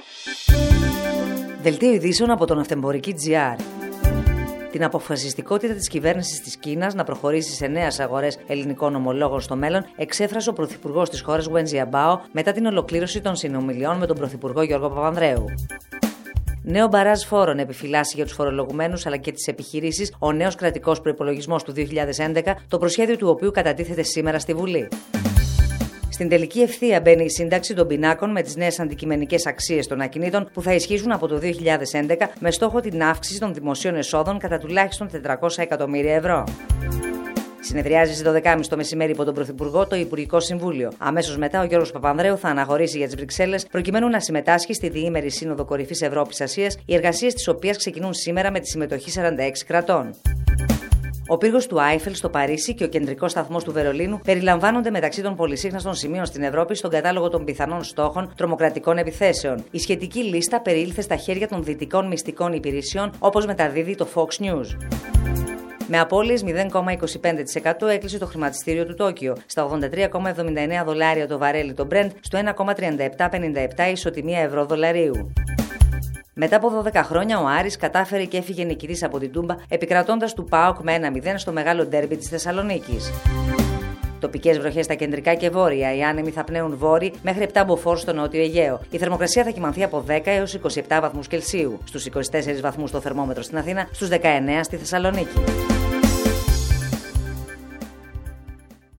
Δελτίο ειδήσεων από τον Ναυτεμπορική.gr. Την αποφασιστικότητα της κυβέρνησης της Κίνας να προχωρήσει σε νέες αγορές ελληνικών ομολόγων στο μέλλον εξέφρασε ο Πρωθυπουργός της χώρας Wen Jiabao μετά την ολοκλήρωση των συνομιλιών με τον Πρωθυπουργό Γιώργο Παπανδρέου. Νέο μπαράζ φόρων επιφυλάσσει για τους φορολογουμένους αλλά και τις επιχειρήσεις ο νέος κρατικός προϋπολογισμός του 2011, το προσχέδιο του οποίου κατατίθεται σήμερα στη Βουλή. Στην τελική ευθεία μπαίνει η σύνταξη των πινάκων με τις νέες αντικειμενικές αξίες των ακινήτων που θα ισχύσουν από το 2011 με στόχο την αύξηση των δημοσίων εσόδων κατά τουλάχιστον 400 εκατομμύρια ευρώ. Συνεδριάζει στις 12.30 το μεσημέρι υπό τον Πρωθυπουργό το Υπουργικό Συμβούλιο. Αμέσως μετά ο Γιώργος Παπανδρέου θα αναχωρήσει για τις Βρυξέλλες προκειμένου να συμμετάσχει στη διήμερη Σύνοδο Κορυφής Ευρώπης-Ασίας, οι εργασίες της οποίας ξεκινούν σήμερα με τη συμμετοχή 46 κρατών. Ο πύργος του Άιφελ στο Παρίσι και ο κεντρικός σταθμός του Βερολίνου περιλαμβάνονται μεταξύ των πολυσύχναστων σημείων στην Ευρώπη στον κατάλογο των πιθανών στόχων τρομοκρατικών επιθέσεων. Η σχετική λίστα περιήλθε στα χέρια των δυτικών μυστικών υπηρεσιών, όπως μεταδίδει το Fox News. Με απώλειες 0,25% έκλεισε το χρηματιστήριο του Τόκιο, στα $83,79 το βαρέλι το Brent, στο 1,3757 ισοτιμία ευρώ-δολαρίου. Μετά από 12 χρόνια, ο Άρης κατάφερε και έφυγε νικητής από την Τούμπα, επικρατώντας του ΠΑΟΚ με 1-0 στο μεγάλο ντέρμπι της Θεσσαλονίκης. Τοπικές βροχές στα κεντρικά και βόρεια. Οι άνεμοι θα πνέουν βόρειοι μέχρι 7 μποφόρ στο νότιο Αιγαίο. Η θερμοκρασία θα κυμανθεί από 10 έως 27 βαθμούς Κελσίου. Στους 24 βαθμούς το θερμόμετρο στην Αθήνα, στους 19 στη Θεσσαλονίκη.